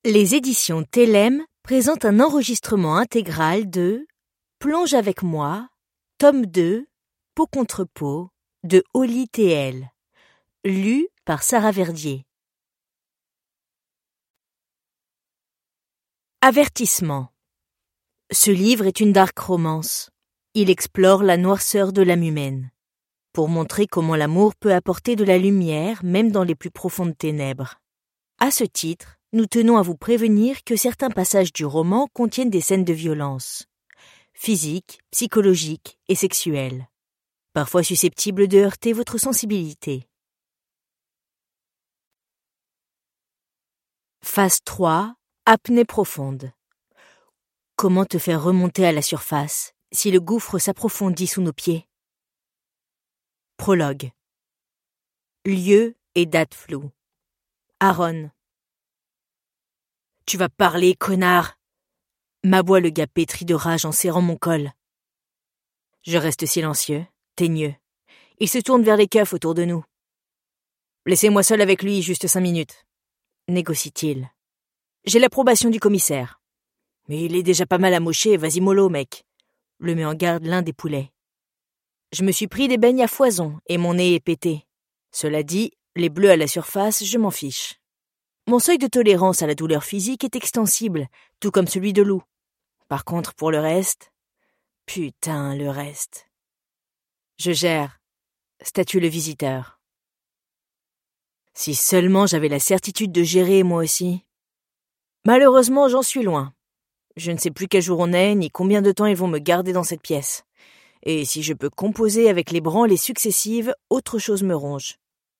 Les éditions Télème présentent un enregistrement intégral de Plonge avec moi, tome 2, Peau contre peau, de Oli T.L. Lu par Sarah Verdier. Avertissement. Ce livre est une dark romance. Il explore la noirceur de l'âme humaine, pour montrer comment l'amour peut apporter de la lumière même dans les plus profondes ténèbres. À ce titre, nous tenons à vous prévenir que certains passages du roman contiennent des scènes de violence, physiques, psychologiques et sexuelles, parfois susceptibles de heurter votre sensibilité. Phase 3. Apnée profonde. Comment te faire remonter à la surface si le gouffre s'approfondit sous nos pieds? Prologue. Lieu et date floue. Aaron. « Tu vas parler, connard !» m'aboie le gars pétri de rage en serrant mon col. Je reste silencieux, teigneux. Il se tourne vers les keufs autour de nous. « Laissez-moi seul avec lui, juste 5 minutes. » négocie-t-il. « J'ai l'approbation du commissaire. »« Mais il est déjà pas mal amoché, vas-y mollo, mec. » le met en garde l'un des poulets. Je me suis pris des beignes à foison et mon nez est pété. Cela dit, les bleus à la surface, je m'en fiche. Mon seuil de tolérance à la douleur physique est extensible, tout comme celui de Lou. Par contre, pour le reste... Putain, le reste. Je gère, statue le visiteur. Si seulement j'avais la certitude de gérer, moi aussi. Malheureusement, j'en suis loin. Je ne sais plus quel jour on est, ni combien de temps ils vont me garder dans cette pièce. Et si je peux composer avec les branlées successives, autre chose me ronge.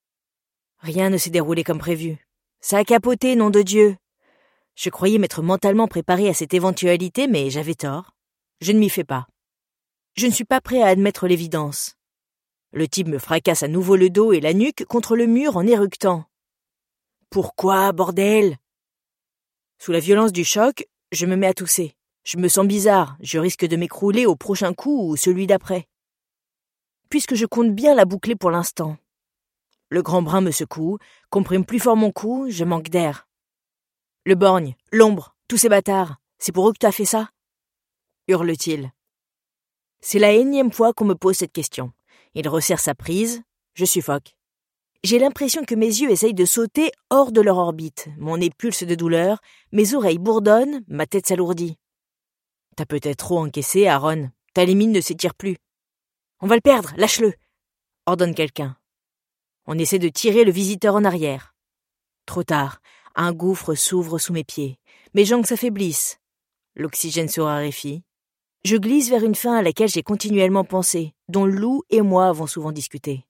Rien ne s'est déroulé comme prévu. Ça a capoté, nom de Dieu. Je croyais m'être mentalement préparé à cette éventualité, mais j'avais tort. Je ne m'y fais pas. Je ne suis pas prêt à admettre l'évidence. Le type me fracasse à nouveau le dos et la nuque contre le mur en éructant. Pourquoi, bordel? Sous la violence du choc, je me mets à tousser. Je me sens bizarre, je risque de m'écrouler au prochain coup ou celui d'après. Puisque je compte bien la boucler pour l'instant. Le grand brun me secoue, comprime plus fort mon cou, je manque d'air. Le borgne, l'ombre, tous ces bâtards, c'est pour eux que t'as fait ça? Hurle-t-il. C'est la énième fois qu'on me pose cette question. Il resserre sa prise, je suffoque. J'ai l'impression que mes yeux essayent de sauter hors de leur orbite, mon nez pulse de douleur, mes oreilles bourdonnent, ma tête s'alourdit. T'as peut-être trop encaissé, Aaron, ta limite ne s'étire plus. On va le perdre, lâche-le, ordonne quelqu'un. On essaie de tirer le visiteur en arrière. Trop tard, un gouffre s'ouvre sous mes pieds. Mes jambes s'affaiblissent. L'oxygène se raréfie. Je glisse vers une fin à laquelle j'ai continuellement pensé, dont Lou et moi avons souvent discuté.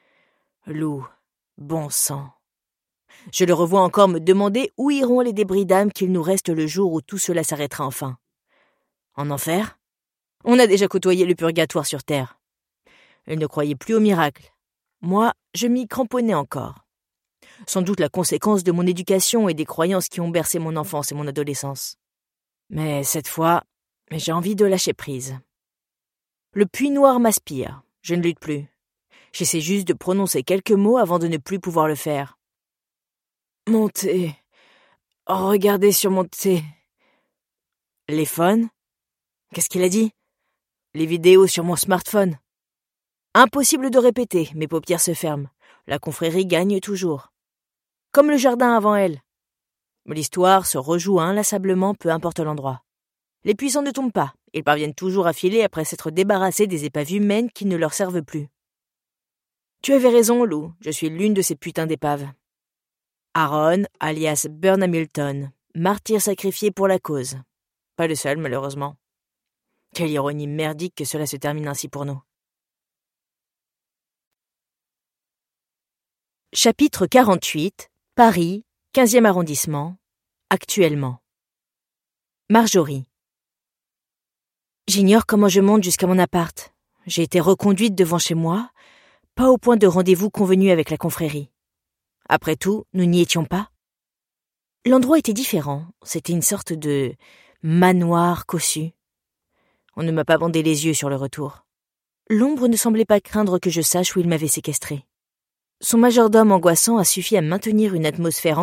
Lou, bon sang. Je le revois encore me demander où iront les débris d'âme qu'il nous reste le jour où tout cela s'arrêtera enfin. En enfer? On a déjà côtoyé le purgatoire sur Terre. Elle ne croyait plus au miracle. Moi, je m'y cramponnais encore. Sans doute la conséquence de mon éducation et des croyances qui ont bercé mon enfance et mon adolescence. Mais cette fois, j'ai envie de lâcher prise. Le puits noir m'aspire. Je ne lutte plus. J'essaie juste de prononcer quelques mots avant de ne plus pouvoir le faire. Mon thé. Oh, regardez sur mon thé. Les phones? Qu'est-ce qu'il a dit? Les vidéos sur mon smartphone. Impossible de répéter, mes paupières se ferment. La confrérie gagne toujours. Comme le jardin avant elle. L'histoire se rejoue inlassablement, peu importe l'endroit. Les puissants ne tombent pas, ils parviennent toujours à filer après s'être débarrassés des épaves humaines qui ne leur servent plus. Tu avais raison, Lou, je suis l'une de ces putains d'épaves. Aaron, alias Burn Hamilton, martyr sacrifié pour la cause. Pas le seul, malheureusement. Quelle ironie merdique que cela se termine ainsi pour nous. Chapitre 48, Paris, 15e arrondissement, actuellement. Marjorie. J'ignore comment je monte jusqu'à mon appart. J'ai été reconduite devant chez moi, pas au point de rendez-vous convenu avec la confrérie. Après tout, nous n'y étions pas. L'endroit était différent, c'était une sorte de manoir cossu. On ne m'a pas bandé les yeux sur le retour. L'ombre ne semblait pas craindre que je sache où il m'avait séquestré. Son majordome angoissant a suffi à maintenir une atmosphère